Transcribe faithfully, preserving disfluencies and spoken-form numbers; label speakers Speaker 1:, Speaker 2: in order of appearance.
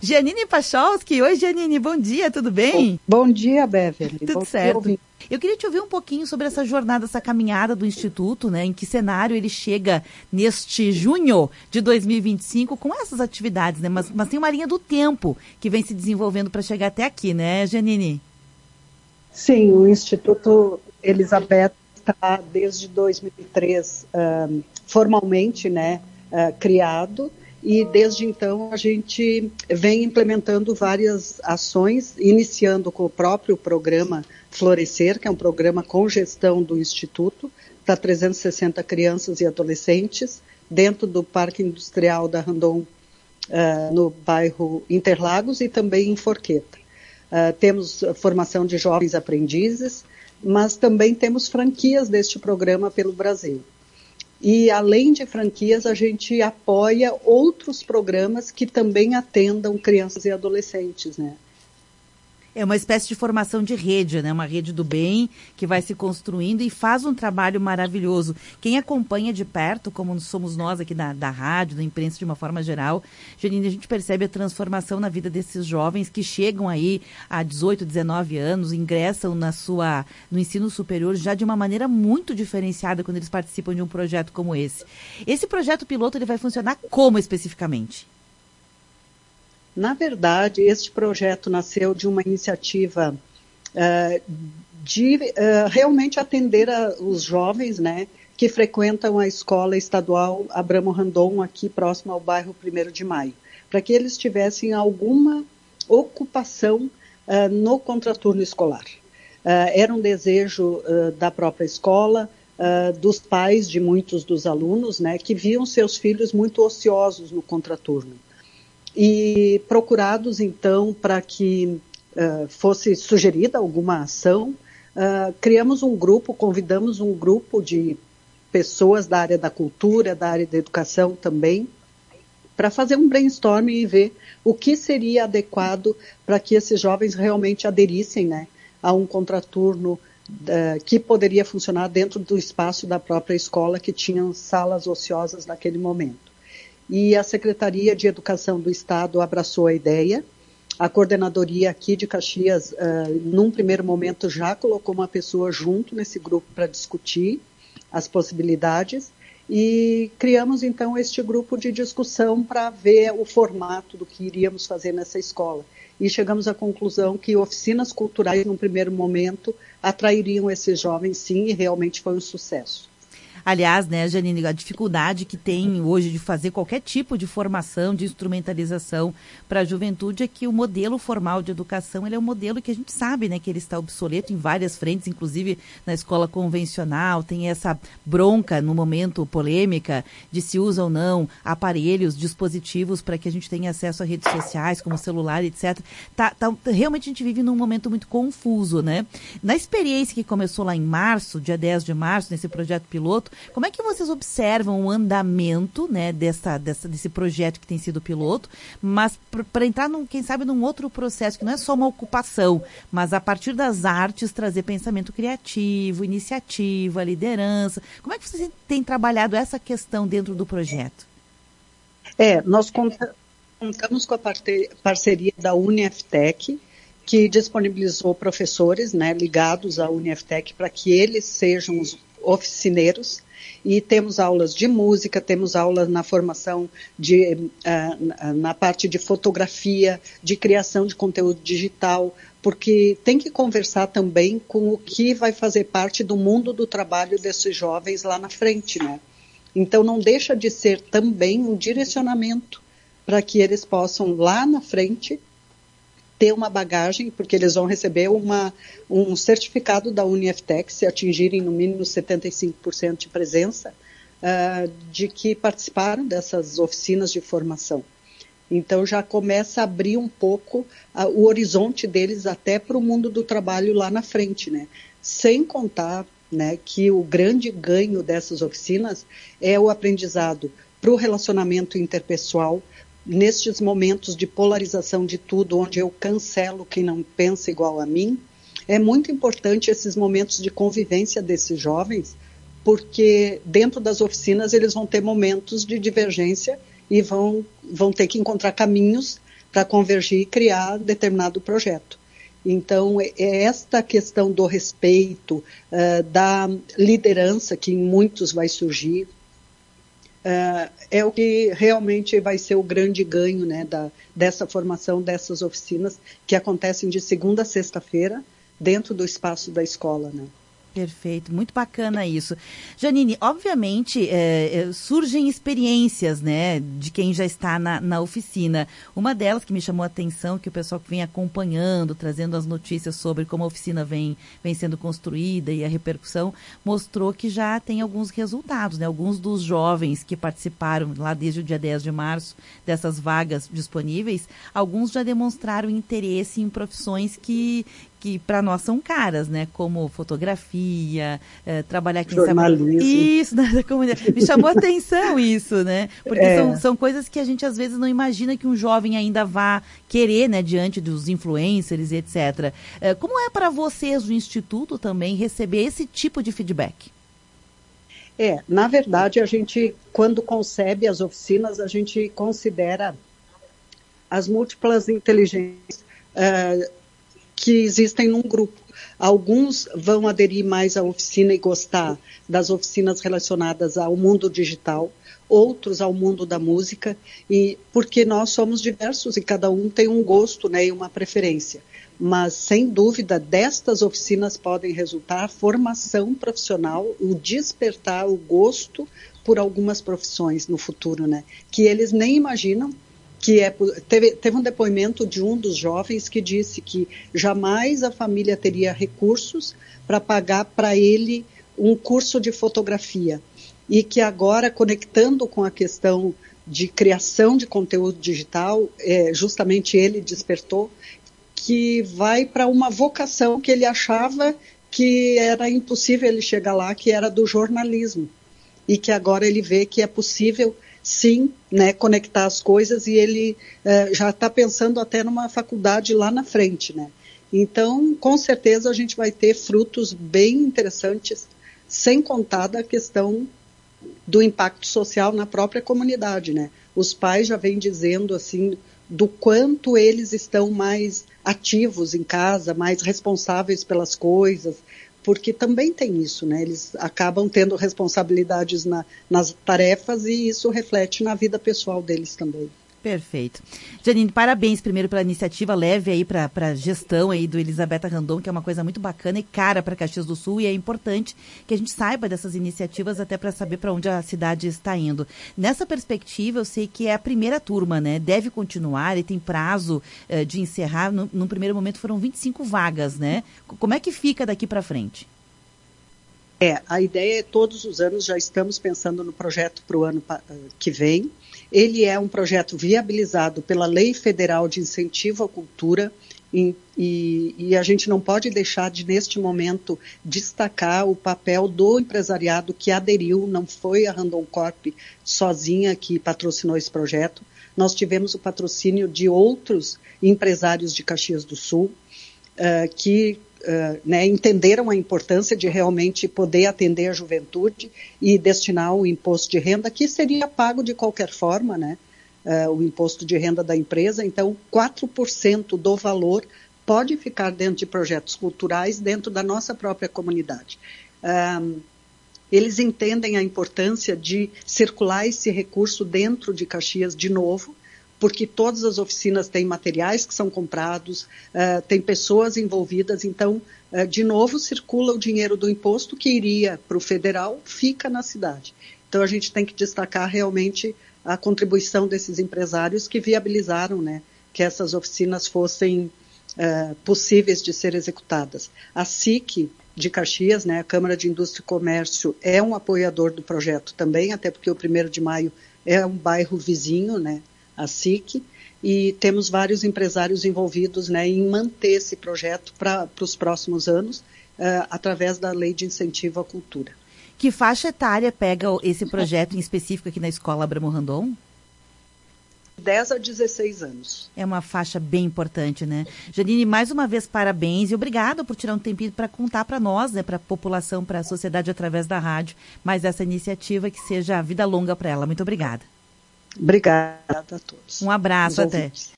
Speaker 1: Janine Pacholski. Oi, Janine, bom dia, tudo bem?
Speaker 2: Bom, bom dia, Beverly.
Speaker 1: Tudo
Speaker 2: bom
Speaker 1: certo.
Speaker 2: Dia,
Speaker 1: eu queria te ouvir um pouquinho sobre essa jornada, essa caminhada do Instituto, né? Em que cenário ele chega neste junho de dois mil e vinte e cinco com essas atividades, né? Mas, mas tem uma linha do tempo que vem se desenvolvendo para chegar até aqui, né, Janine?
Speaker 2: Sim, o Instituto Elizabeth está desde dois mil e três uh, formalmente, né, uh, criado, e desde então a gente vem implementando várias ações, iniciando com o próprio programa Florescer, que é um programa com gestão do Instituto, para trezentas e sessenta crianças e adolescentes, dentro do Parque Industrial da Randon, uh, no bairro Interlagos e também em Forqueta. Uh, temos formação de jovens aprendizes, mas também temos franquias deste programa pelo Brasil. E, além de franquias, a gente apoia outros programas que também atendam crianças e adolescentes, né?
Speaker 1: É uma espécie de formação de rede, né? Uma rede do bem que vai se construindo e faz um trabalho maravilhoso. Quem acompanha de perto, como somos nós aqui da, da rádio, da imprensa de uma forma geral, Janine, a gente percebe a transformação na vida desses jovens que chegam aí a dezoito, dezenove anos, ingressam na sua, no ensino superior já de uma maneira muito diferenciada quando eles participam de um projeto como esse. Esse projeto piloto ele vai funcionar como especificamente?
Speaker 2: Na verdade, este projeto nasceu de uma iniciativa uh, de uh, realmente atender a, os jovens, né, que frequentam a escola estadual Abramo Randon, aqui próximo ao bairro primeiro de maio, para que eles tivessem alguma ocupação uh, no contraturno escolar. Uh, era um desejo uh, da própria escola, uh, dos pais de muitos dos alunos, né, que viam seus filhos muito ociosos no contraturno. E procurados, então, para que uh, fosse sugerida alguma ação, uh, criamos um grupo, convidamos um grupo de pessoas da área da cultura, da área da educação também, para fazer um brainstorming e ver o que seria adequado para que esses jovens realmente aderissem, né, a um contraturno uh, que poderia funcionar dentro do espaço da própria escola, que tinham salas ociosas naquele momento. E a Secretaria de Educação do Estado abraçou a ideia. A coordenadoria aqui de Caxias, uh, num primeiro momento, já colocou uma pessoa junto nesse grupo para discutir as possibilidades e criamos, então, este grupo de discussão para ver o formato do que iríamos fazer nessa escola. E chegamos à conclusão que oficinas culturais, num primeiro momento, atrairiam esses jovens, sim, e realmente foi um sucesso.
Speaker 1: Aliás, né, Janine, a dificuldade que tem hoje de fazer qualquer tipo de formação, de instrumentalização para a juventude é que o modelo formal de educação ele é um modelo que a gente sabe, né, que ele está obsoleto em várias frentes, inclusive na escola convencional, tem essa bronca no momento polêmica de se usa ou não aparelhos, dispositivos para que a gente tenha acesso a redes sociais, como celular, etcétera. Tá, tá, realmente a gente vive num momento muito confuso, né? Na experiência que começou lá em março, dia dez de março, nesse projeto piloto, como é que vocês observam o andamento, né, dessa, dessa, desse projeto que tem sido piloto, mas para entrar, num, quem sabe, num outro processo, que não é só uma ocupação, mas a partir das artes trazer pensamento criativo, iniciativa, liderança. Como é que vocês têm trabalhado essa questão dentro do projeto?
Speaker 2: É, nós conta, contamos com a parte, parceria da Uniftec, que disponibilizou professores, né, ligados à Uniftec para que eles sejam os oficineiros, e temos aulas de música, temos aulas na formação de, uh, na parte de fotografia, de criação de conteúdo digital, porque tem que conversar também com o que vai fazer parte do mundo do trabalho desses jovens lá na frente, né? Então não deixa de ser também um direcionamento para que eles possam lá na frente ter uma bagagem, porque eles vão receber uma, um certificado da Uniftec, se atingirem no mínimo setenta e cinco por cento de presença, uh, de que participaram dessas oficinas de formação. Então já começa a abrir um pouco uh, o horizonte deles até para o mundo do trabalho lá na frente, né? Sem contar, né, que o grande ganho dessas oficinas é o aprendizado para o relacionamento interpessoal, nestes momentos de polarização de tudo, onde eu cancelo quem não pensa igual a mim. É muito importante esses momentos de convivência desses jovens, porque dentro das oficinas eles vão ter momentos de divergência e vão, vão ter que encontrar caminhos para convergir e criar determinado projeto. Então, é esta questão do respeito, uh, da liderança, que em muitos vai surgir, uh, é o que realmente vai ser o grande ganho, né, da, dessa formação, dessas oficinas, que acontecem de segunda a sexta-feira, dentro do espaço da escola, né?
Speaker 1: Perfeito, muito bacana isso. Janine, obviamente é, surgem experiências, né, de quem já está na, na oficina. Uma delas que me chamou a atenção, que o pessoal que vem acompanhando, trazendo as notícias sobre como a oficina vem, vem sendo construída e a repercussão, mostrou que já tem alguns resultados, né? Alguns dos jovens que participaram lá desde o dia dez de março dessas vagas disponíveis, alguns já demonstraram interesse em profissões que... que para nós são caras, né? Como fotografia, é, trabalhar quem
Speaker 2: jornalismo.
Speaker 1: Sabe... Isso, da comunidade. Me chamou a atenção isso, né? Porque é. são, são coisas que a gente às vezes não imagina que um jovem ainda vá querer, né? Diante dos influencers e etcétera. É, como é para vocês do Instituto também receber esse tipo de feedback?
Speaker 2: É, na verdade, a gente, quando concebe as oficinas, a gente considera as múltiplas inteligências uh, que existem num grupo. Alguns vão aderir mais à oficina e gostar das oficinas relacionadas ao mundo digital, outros ao mundo da música, e porque nós somos diversos e cada um tem um gosto, né, e uma preferência. Mas, sem dúvida, destas oficinas podem resultar formação profissional, o despertar o gosto por algumas profissões no futuro, né, que eles nem imaginam. Que é, teve, teve um depoimento de um dos jovens que disse que jamais a família teria recursos para pagar para ele um curso de fotografia e que agora, conectando com a questão de criação de conteúdo digital, é, justamente ele despertou que vai para uma vocação que ele achava que era impossível ele chegar lá, que era do jornalismo, e que agora ele vê que é possível sim, né, conectar as coisas, e ele uh, já está pensando até numa faculdade lá na frente, né? Então, com certeza, a gente vai ter frutos bem interessantes, sem contar da questão do impacto social na própria comunidade, né? Os pais já vêm dizendo, assim, do quanto eles estão mais ativos em casa, mais responsáveis pelas coisas, porque também tem isso, né? Eles acabam tendo responsabilidades na, nas tarefas e isso reflete na vida pessoal deles também.
Speaker 1: Perfeito. Janine, parabéns primeiro pela iniciativa, leve aí para a gestão aí do Elisabetta Randon, que é uma coisa muito bacana e cara para Caxias do Sul, e é importante que a gente saiba dessas iniciativas até para saber para onde a cidade está indo. Nessa perspectiva, eu sei que é a primeira turma, né? Deve continuar e tem prazo uh, de encerrar. No, no primeiro momento foram vinte e cinco vagas, né? Como é que fica daqui para frente?
Speaker 2: É, a ideia é todos os anos já estamos pensando no projeto para o ano que vem. Ele é um projeto viabilizado pela Lei Federal de Incentivo à Cultura e, e, e a gente não pode deixar de, neste momento, destacar o papel do empresariado que aderiu, não foi a Randon Corp sozinha que patrocinou esse projeto. Nós tivemos o patrocínio de outros empresários de Caxias do Sul uh, que Uh, né, entenderam a importância de realmente poder atender a juventude e destinar o imposto de renda, que seria pago de qualquer forma, né, uh, o imposto de renda da empresa. Então, quatro por cento do valor pode ficar dentro de projetos culturais dentro da nossa própria comunidade. Um, eles entendem a importância de circular esse recurso dentro de Caxias de novo, porque todas as oficinas têm materiais que são comprados, uh, tem pessoas envolvidas, então, uh, de novo, circula o dinheiro do imposto que iria para o federal, fica na cidade. Então, a gente tem que destacar realmente a contribuição desses empresários que viabilizaram, né, que essas oficinas fossem uh, possíveis de ser executadas. A S I C de Caxias, né, a Câmara de Indústria e Comércio, é um apoiador do projeto também, até porque o primeiro de maio é um bairro vizinho, né, a S I C, e temos vários empresários envolvidos, né, em manter esse projeto para os próximos anos, uh, através da Lei de Incentivo à Cultura.
Speaker 1: Que faixa etária pega esse projeto em específico aqui na Escola Abramo Randon?
Speaker 2: dez a dezesseis anos.
Speaker 1: É uma faixa bem importante, né? Janine, mais uma vez, parabéns e obrigada por tirar um tempinho para contar para nós, né, para a população, para a sociedade através da rádio, mais essa iniciativa que seja a vida longa para ela. Muito obrigada.
Speaker 2: Obrigada a todos.
Speaker 1: Um abraço, até.